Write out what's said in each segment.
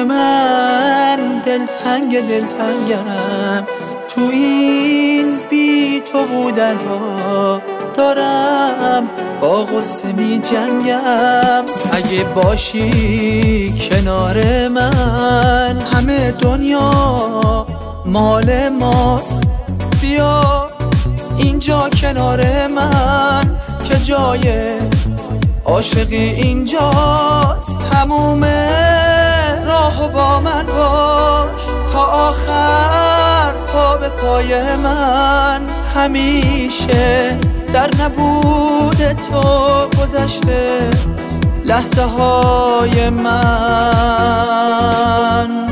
من دلتنگم تو این بی تو بودن ها، دارم با غصه می جنگم. اگه باشی کنار من همه دنیا مال ماست، بیا اینجا کنار من که جای عاشقی اینجاست. تموم راهو با من باش تا آخر، پا به پای من. همیشه در نبود تو گذشته لحظه های من.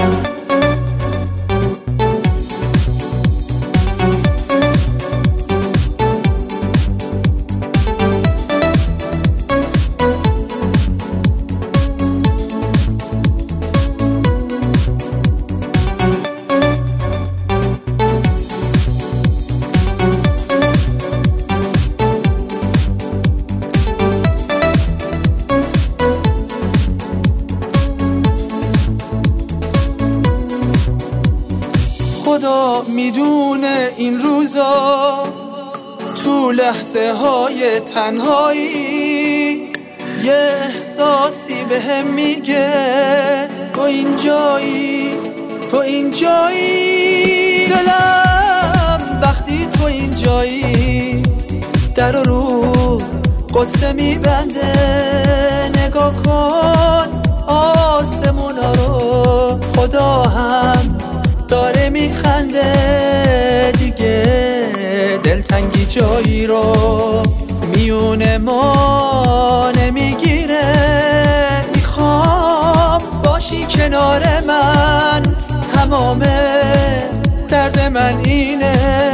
خدا میدونه این روزا تو لحظه های تنهایی یه احساسی بهم میگه تو اینجایی، تو اینجایی. دلم وقتی تو اینجایی در رو قصه میبنده. نگاه کن آسمونا رو، خدا هم داره میخنده. دیگه دلتنگی جایی رو میونه ما نمیگیره. میخوام باشی کنار من، تمام درد من اینه.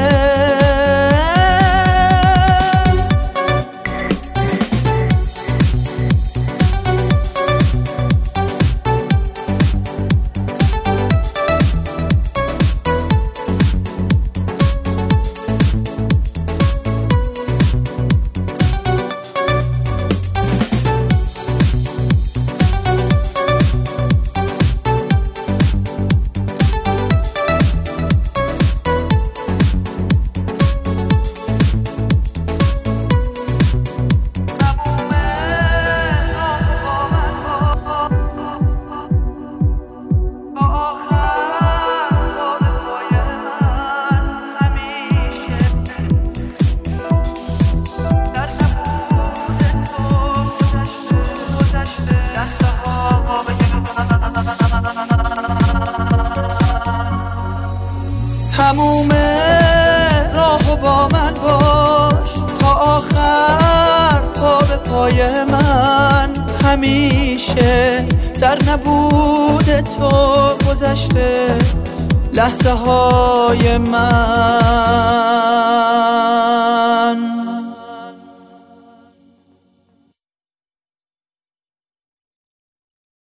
تموم راهو با من باش تا آخر، پا به پای من. همیشه در نبود تو گذشته لحظه های من.